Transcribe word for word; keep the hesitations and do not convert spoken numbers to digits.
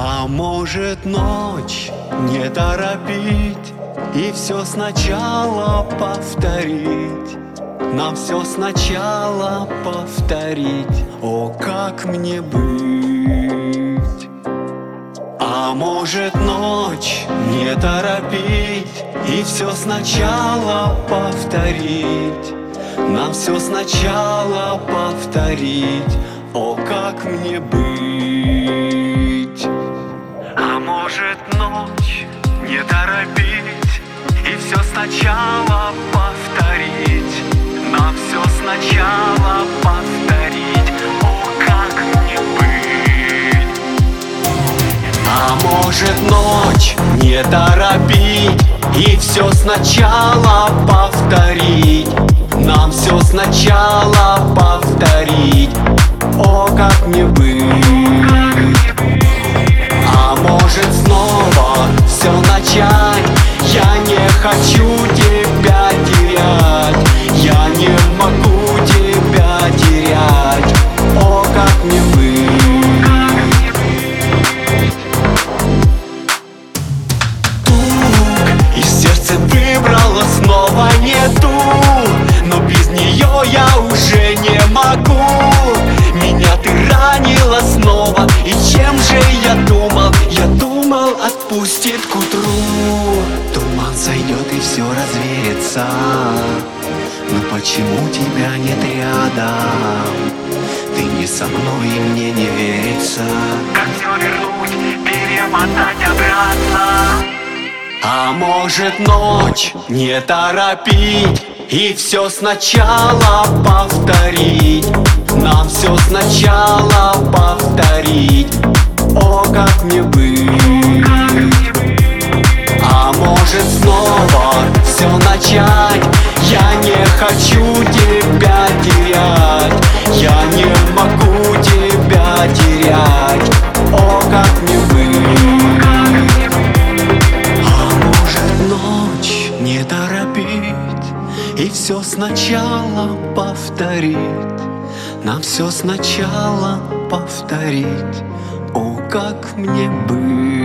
А может, ночь не торопить и все сначала повторить? Нам все сначала повторить. О, как мне быть? А может, ночь не торопить и все сначала повторить? Нам все сначала повторить. О, как мне быть? А может, ночь не торопить и все сначала повторить? Нам все сначала повторить. О, как мне быть? А может, ночь не торопить и все сначала повторить? Нам все сначала повторить. О, как мне быть? А может, снова все начать? Я не хочу тебя терять, я не могу тебя терять. О, как мне быть? Тук, и сердце выбрало снова не ту, но без нее я уже не могу. Меня ты ранила снова, и чем же я думал? Я думал, отпустит к утру. Туман сойдет и все развеется, но почему тебя нет рядом? Ты не со мной и мне не верится. Как все вернуть, перемотать обратно? А может, ночь не торопить и все сначала повторить? Нам все сначала повторить. О, как мне быть? А может, снова все начать? Я не хочу тебя терять, я не могу тебя терять. О, как мне быть? А может, ночь не торопить и все сначала повторить? Нам все сначала повторить. О, как мне быть?